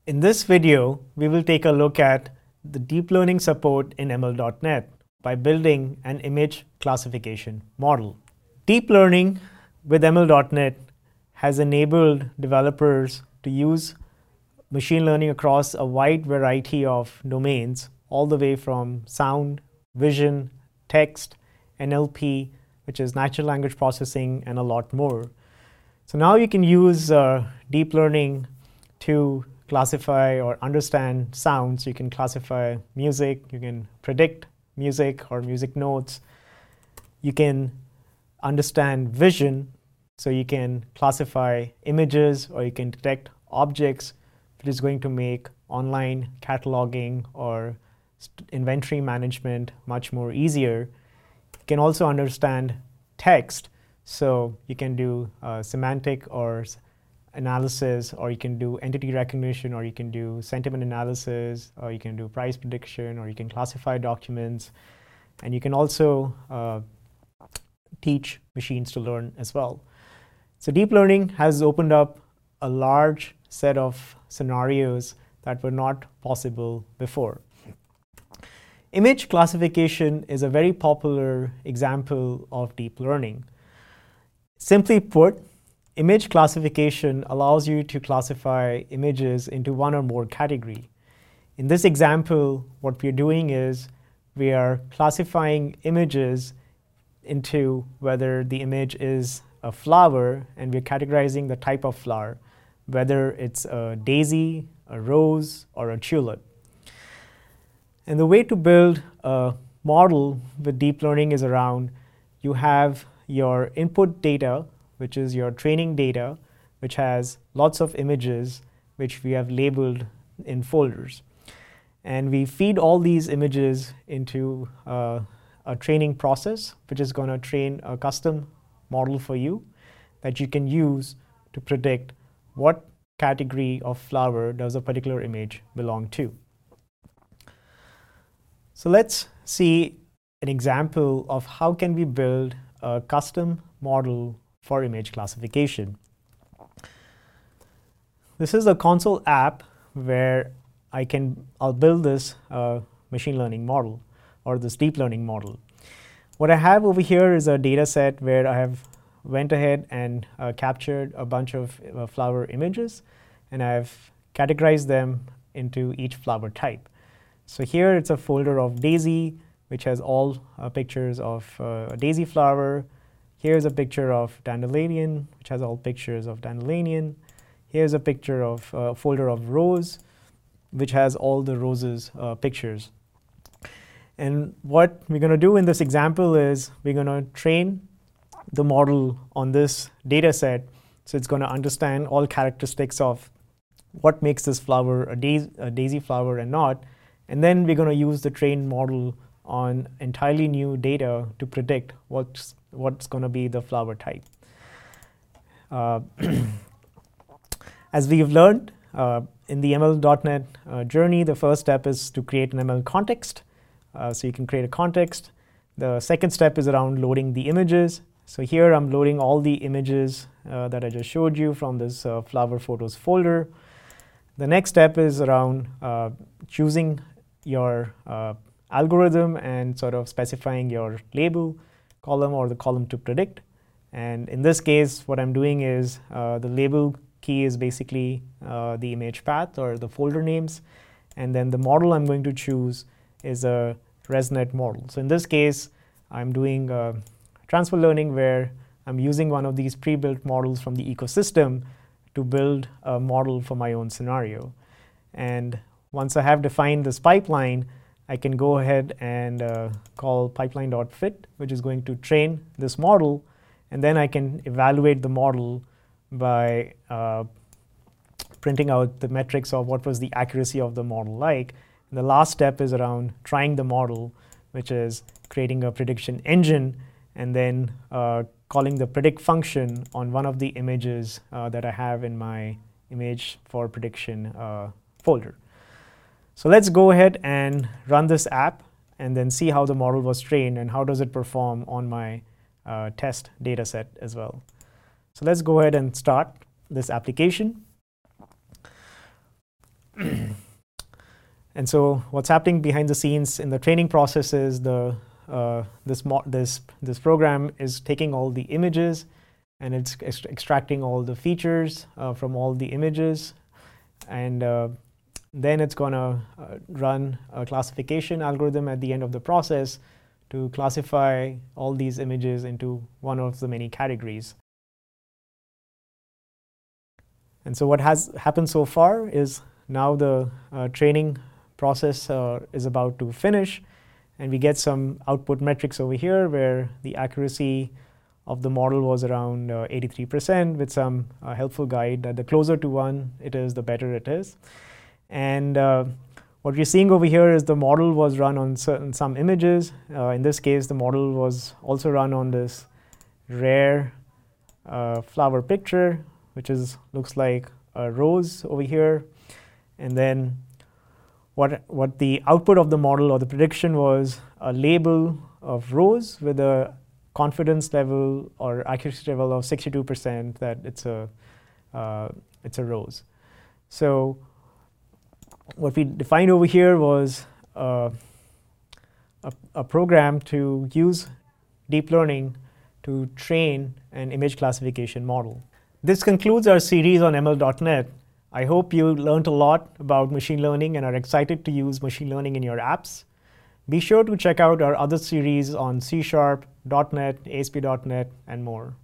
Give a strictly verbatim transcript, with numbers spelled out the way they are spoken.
In this video, we will take a look at the deep learning support in M L dot net by building an image classification model. Deep learning with M L dot net has enabled developers to use machine learning across a wide variety of domains, all the way from sound, vision, text, N L P, which is natural language processing, and a lot more. So now you can use uh, deep learning to classify or understand sounds. You can classify music, you can predict music or music notes. You can understand vision, so you can classify images or you can detect objects, which is going to make online cataloging or inventory management much more easier. You can also understand text, so you can do uh, semantic or analysis, or you can do entity recognition, or you can do sentiment analysis, or you can do price prediction, or you can classify documents. And you can also uh, teach machines to learn as well. So deep learning has opened up a large set of scenarios that were not possible before. Image classification is a very popular example of deep learning. Simply put, image classification allows you to classify images into one or more categories. In this example, what we're doing is we are classifying images into whether the image is a flower, and we're categorizing the type of flower, whether it's a daisy, a rose, or a tulip. And the way to build a model with deep learning is around you have your input data, which is your training data, which has lots of images, which we have labeled in folders. And we feed all these images into uh, a training process, which is going to train a custom model for you that you can use to predict what category of flower does a particular image belong to. So let's see an example of how can we build a custom model for image classification. This is a console app where I can I'll build this uh, machine learning model or this deep learning model. What I have over here is a data set where I have went ahead and uh, captured a bunch of uh, flower images, and I've categorized them into each flower type. So here it's a folder of daisy, which has all uh, pictures of uh, a daisy flower. Here's a picture of dandelion, which has all pictures of dandelion. Here's a picture of a uh, folder of rose, which has all the roses uh, pictures. And what we're going to do in this example is we're going to train the model on this data set. So it's going to understand all characteristics of what makes this flower a, dais a daisy flower and not. And then we're going to use the trained model on entirely new data to predict what's what's going to be the flower type. Uh, as we've learned uh, in the M L dot net uh, journey, the first step is to create an M L context. Uh, so you can create a context. The second step is around loading the images. So here I'm loading all the images uh, that I just showed you from this uh, flower photos folder. The next step is around uh, choosing your uh, algorithm and sort of specifying your label column or the column to predict. And in this case, what I'm doing is uh, the label key is basically uh, the image path or the folder names. And then the model I'm going to choose is a ResNet model. So in this case, I'm doing uh, transfer learning where I'm using one of these pre-built models from the ecosystem to build a model for my own scenario. And once I have defined this pipeline, I can go ahead and uh, call pipeline.fit, which is going to train this model. And then I can evaluate the model by uh, printing out the metrics of what was the accuracy of the model like. And the last step is around trying the model, which is creating a prediction engine and then uh, calling the predict function on one of the images uh, that I have in my image for prediction uh, folder. So let's go ahead and run this app and then see how the model was trained and how does it perform on my uh, test data set as well. So let's go ahead and start this application. And so what's happening behind the scenes in the training process is the uh, this, this, this program is taking all the images and it's ex extracting all the features uh, from all the images. And uh, then it's going to uh, run a classification algorithm at the end of the process to classify all these images into one of the many categories. And so what has happened so far is now the uh, training process uh, is about to finish, and we get some output metrics over here where the accuracy of the model was around uh, eighty-three percent with some uh, helpful guide that the closer to one it is, the better it is. And uh, what we're seeing over here is the model was run on certain some images. Uh, in this case, the model was also run on this rare uh, flower picture, which is looks like a rose over here. And then what, what the output of the model or the prediction was a label of rose with a confidence level or accuracy level of sixty-two percent that it's a, uh, it's a rose. So what we defined over here was uh, a, a program to use deep learning to train an image classification model. This concludes our series on M L dot net. I hope you learned a lot about machine learning and are excited to use machine learning in your apps. Be sure to check out our other series on C sharp, .NET, A S P dot net, and more.